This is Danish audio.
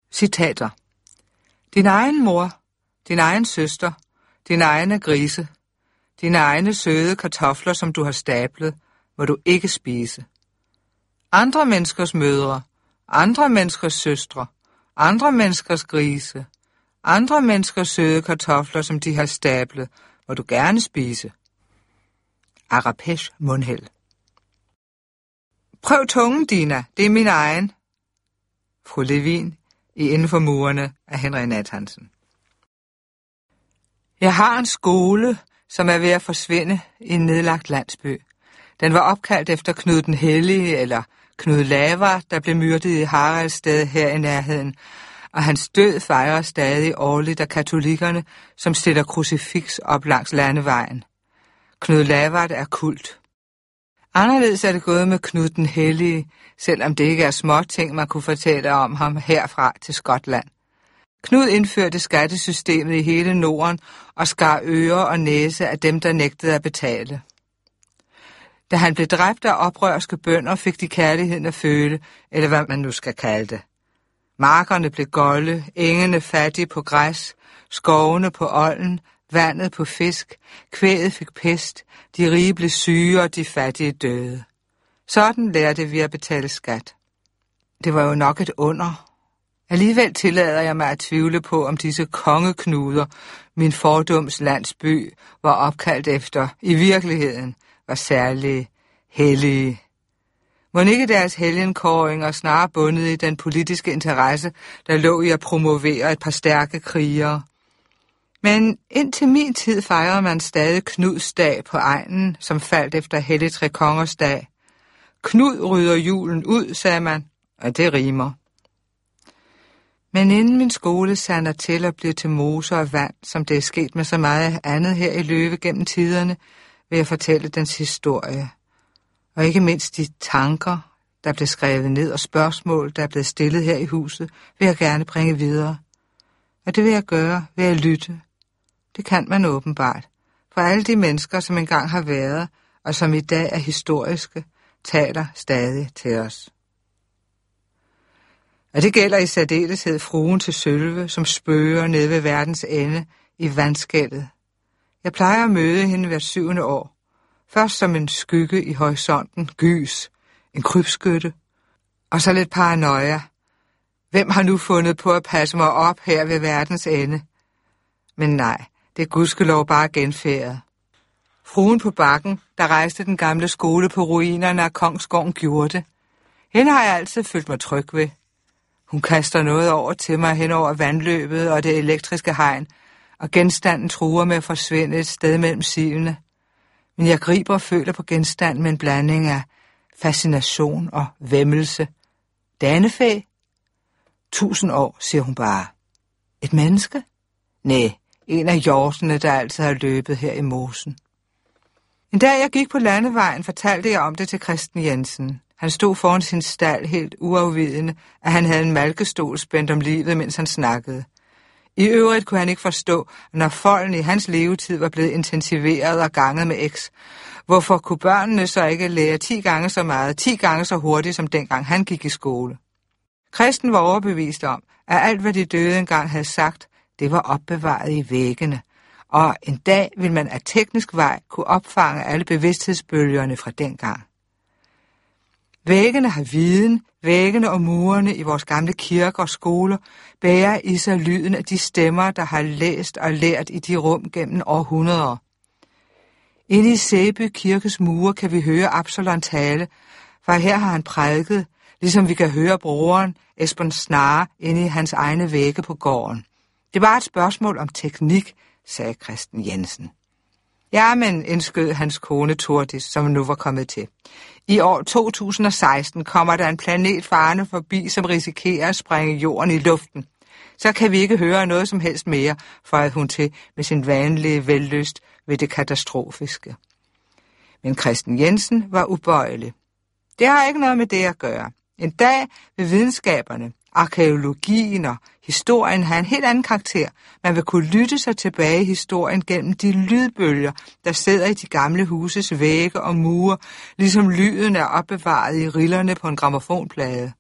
Citater. Din egen mor, din egen søster, dine egne grise, dine egne søde kartofler, som du har stablet, må du ikke spise. Andre menneskers mødre, andre menneskers søstre, andre menneskers grise, andre menneskers søde kartofler, som de har stablet, må du gerne spise. Arapesh mundhæld. Prøv tungen, Dina, det er min egen. Fru Levin i Inden for murene af Henrik Nathansen. Jeg har en skole, som er ved at forsvinde i en nedlagt landsby. Den var opkaldt efter Knud den Hellige, eller Knud Lavard, der blev myrdet i Haraldsted her i nærheden, og hans død fejrer stadig årligt af katolikkerne, som stiller krucifiks op langs landevejen. Knud Lavard er kult. Anderledes er det gået med Knud den Hellige, selvom det ikke er små ting, man kunne fortælle om ham herfra til Skotland. Knud indførte skattesystemet i hele Norden og skar øre og næse af dem, der nægtede at betale. Da han blev dræbt af oprørske bønder, fik de kærligheden at føle, eller hvad man nu skal kalde det. Markerne blev golde, engene fattige på græs, skovene på olden, vandet på fisk, kvæget fik pest, de rige blev syge og de fattige døde. Sådan lærte vi at betale skat. Det var jo nok et under. Alligevel tillader jeg mig at tvivle på, om disse kongeknuder, min fordums landsby, var opkaldt efter, i virkeligheden var særlig hellige. Må ikke deres helgenkåringer snarere bundet i den politiske interesse, der lå i at promovere et par stærke krigere? Men indtil min tid fejrede man stadig Knuds dag på egnen, som faldt efter Hellig Tre Kongers dag. Knud rydder julen ud, sagde man, og det rimer. Men inden min skole sander til og bliver til moser og vand, som det er sket med så meget andet her i Løve gennem tiderne, vil jeg fortælle dens historie. Og ikke mindst de tanker, der blev skrevet ned, og spørgsmål, der er blevet stillet her i huset, vil jeg gerne bringe videre. Og det vil jeg gøre ved at lytte. Det kan man åbenbart. For alle de mennesker, som engang har været, og som i dag er historiske, taler stadig til os. Og det gælder i særdeleshed fruen til Sølve, som spøger nede ved verdens ende i vandskældet. Jeg plejer at møde hende hvert 7. år. Først som en skygge i horisonten, gys, en krybskytte, og så lidt paranoia. Hvem har nu fundet på at passe mig op her ved verdens ende? Men nej, det er gudskelov bare genfærdet. Fruen på bakken, der rejste den gamle skole på ruinerne af Kongsgården, gjorde det. Hende har jeg altid følt mig tryg ved. Hun kaster noget over til mig hen over vandløbet og det elektriske hegn, og genstanden truer med at forsvinde et sted mellem sivene. Men jeg griber og føler på genstanden med en blanding af fascination og væmmelse. Danefæ? 1000 år, siger hun bare. Et menneske? Næh, en af hjortene, der altid har løbet her i mosen. En dag jeg gik på landevejen, fortalte jeg om det til Christen Jensen. Han stod foran sin stald helt uafvidende, at han havde en malkestol spændt om livet, mens han snakkede. I øvrigt kunne han ikke forstå, at når folden i hans levetid var blevet intensiveret og ganget med x, hvorfor kunne børnene så ikke lære 10 gange så meget, 10 gange så hurtigt, som dengang han gik i skole? Kristen var overbevist om, at alt, hvad de døde engang havde sagt, det var opbevaret i væggene, og en dag ville man af teknisk vej kunne opfange alle bevidsthedsbølgerne fra dengang. Væggene har viden, væggene og murene i vores gamle kirker og skoler bærer i sig lyden af de stemmer, der har læst og lært i de rum gennem århundreder. Inde i Sæby kirkes mure kan vi høre Absalon tale, for her har han prædiket, ligesom vi kan høre broren Esben Snare inde i hans egne vægge på gården. Det var et spørgsmål om teknik, sagde Christen Jensen. Ja, men indskød hans kone Tordis, som nu var kommet til. I år 2016 kommer der en planet farende forbi, som risikerer at sprænge jorden i luften. Så kan vi ikke høre noget som helst mere, føjede hun til med sin vanlige vellyst ved det katastrofiske. Men Christen Jensen var ubøjelig. Det har ikke noget med det at gøre. En dag vil videnskaberne, arkæologien og historien have en helt anden karakter. Man vil kunne lytte sig tilbage i historien gennem de lydbølger, der sidder i de gamle huses vægge og mure, ligesom lyden er opbevaret i rillerne på en grammofonplade.